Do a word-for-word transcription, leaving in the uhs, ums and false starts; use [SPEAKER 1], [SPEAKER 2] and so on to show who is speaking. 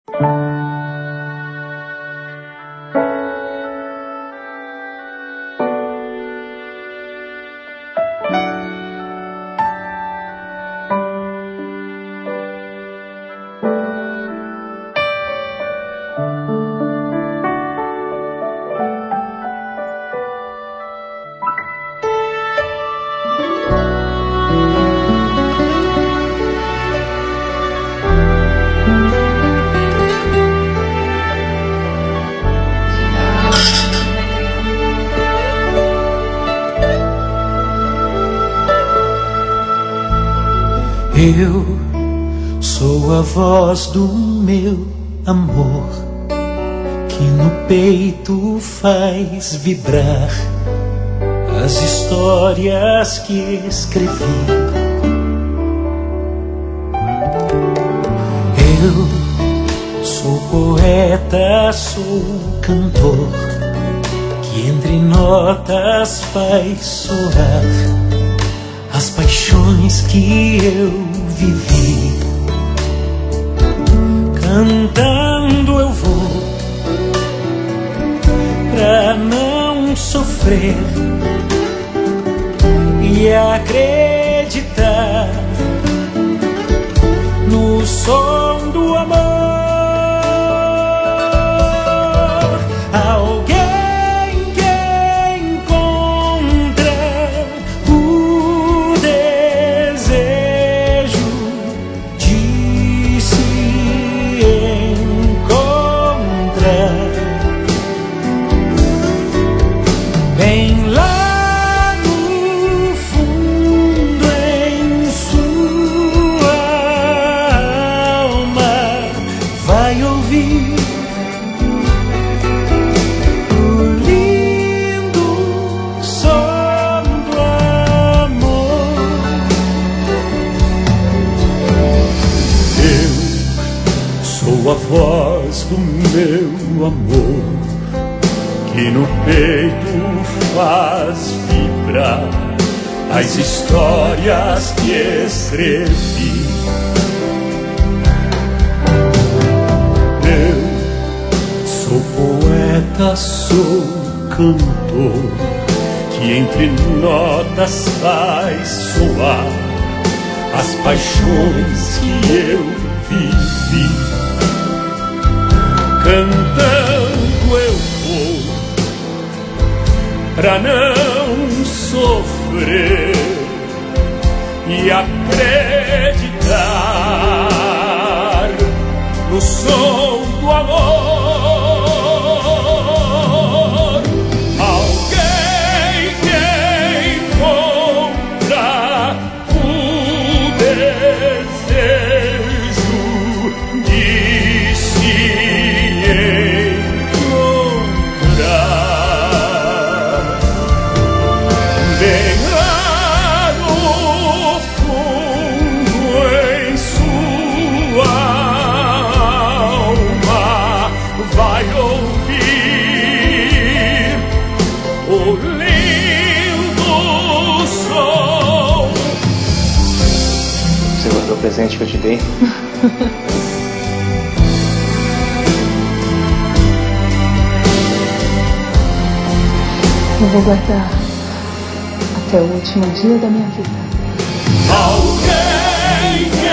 [SPEAKER 1] Eu sou a voz do meu amor, que no peito faz vibrar as histórias que escrevi. Eu sou poeta, sou cantor, que entre notas faz soar as paixões que eu vivi. Cantando eu vou pra não sofrer e acreditar no som do amor. Alguém que encontra o desejo de se encontrar bem lá no fundo em sua alma, vai ouvir o lindo som do amor. Eu sou a voz do meu amor, que no peito faz vibrar as histórias que escrevi. Eu sou poeta, sou cantor, que entre notas faz soar as paixões que eu vivi. Cantando eu vou pra não sofrer e acreditar no som do amor. Alguém que encontra o desejo de se encontrar bem lá no fundo em sua alma, vai ouvir o lindo som.
[SPEAKER 2] Você guardou o presente que eu te dei?
[SPEAKER 3] Eu vou guardar até o último dia da minha vida.
[SPEAKER 1] Alguém